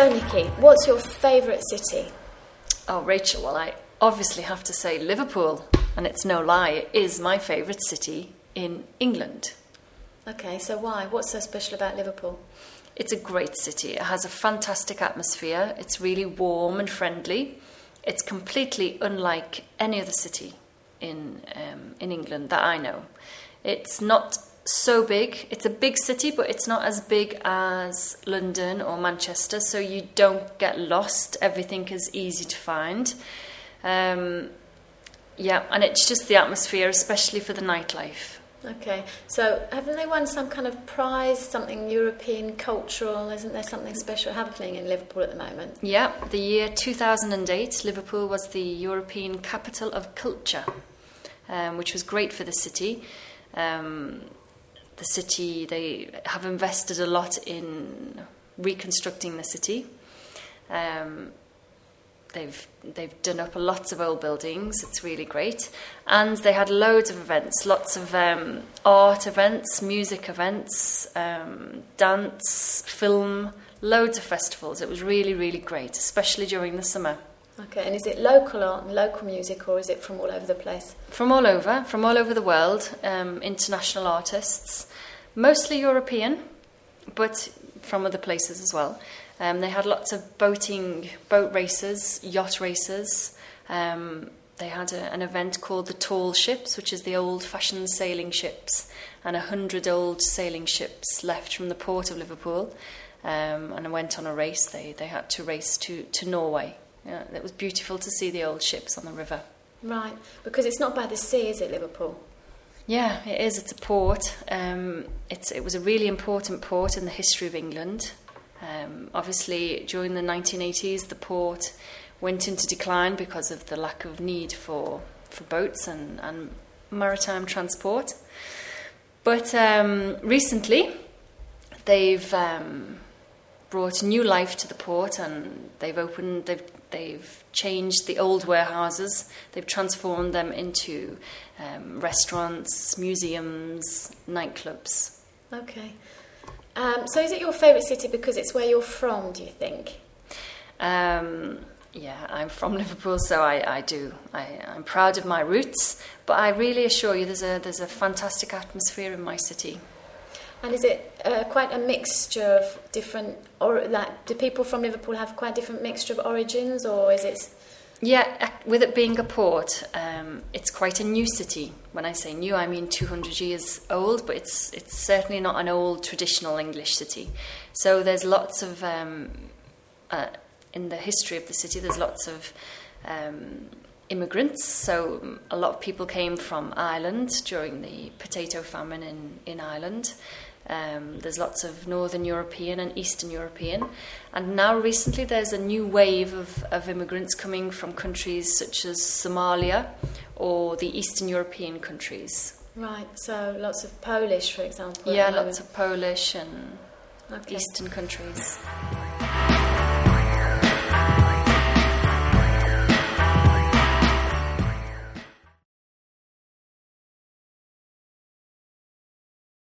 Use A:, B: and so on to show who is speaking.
A: So, Nikki, what's your favourite city?
B: Oh, Rachel, well, I obviously have to say Liverpool, and it's no lie, it is my favourite city in England.
A: Okay, so why? What's so special about Liverpool?
B: It's a great city. It has a fantastic atmosphere. It's really warm and friendly. It's completely unlike any other city in England that I know. It's not so big. It's a big city, but it's not as big as London or Manchester, so you don't get lost. Everything is easy to find. And it's just the atmosphere, especially for the nightlife.
A: Okay, so haven't they won some kind of prize, something European cultural? Isn't there something special happening in Liverpool at the moment?
B: Yeah, the year 2008, Liverpool was the European Capital of Culture, which was great for the city. The city, they have invested a lot in reconstructing the city. They've done up lots of old buildings. It's really great. And they had loads of events, lots of art events, music events, dance, film, loads of festivals. It was really, really great, especially during the summer.
A: Okay, and is it local art and local music, or is it from all over the place?
B: From all over the world, international artists, mostly European, but from other places as well. They had lots of boat races, yacht races. They had an event called the Tall Ships, which is the old-fashioned sailing ships, and 100 old sailing ships left from the port of Liverpool. And I went on a race. They had to race to Norway. Yeah, it was beautiful to see the old ships on the river.
A: Right, because it's not by the sea, is it, Liverpool?
B: Yeah, it is. It's a port. It was a really important port in the history of England. Obviously, during the 1980s, the port went into decline because of the lack of need for boats and maritime transport. But recently, they've brought new life to the port, and they've changed the old warehouses. They've transformed them into restaurants, museums, nightclubs.
A: Okay. So is it your favourite city because it's where you're from, do you think?
B: Yeah, I'm from Liverpool, so I do. I'm proud of my roots, but I really assure you there's a fantastic atmosphere in my city.
A: And is it quite a mixture of different, do people from Liverpool have quite a different mixture of origins, or is it...
B: Yeah, with it being a port, it's quite a new city. When I say new, I mean 200 years old, but it's certainly not an old traditional English city. So there's lots of, in the history of the city, there's lots of immigrants. So a lot of people came from Ireland during the potato famine in Ireland. There's lots of Northern European and Eastern European, and now recently there's a new wave of immigrants coming from countries such as Somalia or the Eastern European countries.
A: Right, so lots of Polish, for example.
B: Yeah, lots of Polish and Eastern countries.